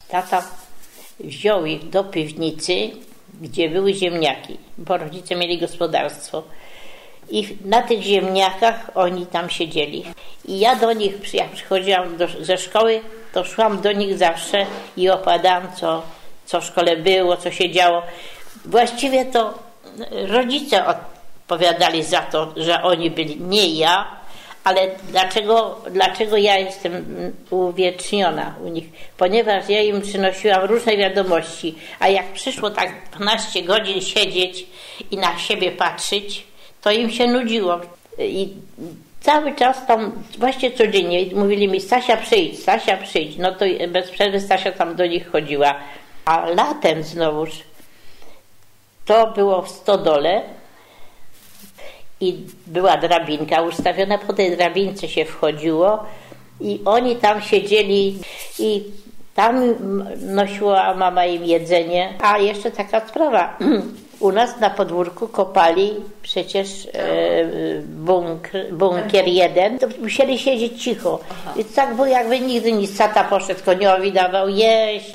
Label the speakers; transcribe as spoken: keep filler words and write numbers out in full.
Speaker 1: Tata wziął ich do piwnicy, gdzie były ziemniaki, bo rodzice mieli gospodarstwo. I na tych ziemniakach oni tam siedzieli. I ja do nich, jak przychodziłam do, ze szkoły, to szłam do nich zawsze i opowiadałam, co, co w szkole było, co się działo. Właściwie to rodzice odpowiadali za to, że oni byli, nie ja, ale dlaczego, dlaczego ja jestem uwieczniona u nich? Ponieważ ja im przynosiłam różne wiadomości, a jak przyszło tak dwanaście godzin siedzieć i na siebie patrzeć, to im się nudziło. I cały czas tam, właśnie codziennie mówili mi: Stasia, przyjdź, Stasia, przyjdź. No to bez przerwy Stasia tam do nich chodziła. A latem znowuż to było w stodole i była drabinka ustawiona, po tej drabince się wchodziło i oni tam siedzieli i tam nosiła mama im jedzenie. A jeszcze taka sprawa, u nas na podwórku kopali przecież e, bunkier, bunkier jeden, to musieli siedzieć cicho. I tak było, jakby nigdy nic. Tata poszedł koniowi, dawał jeść,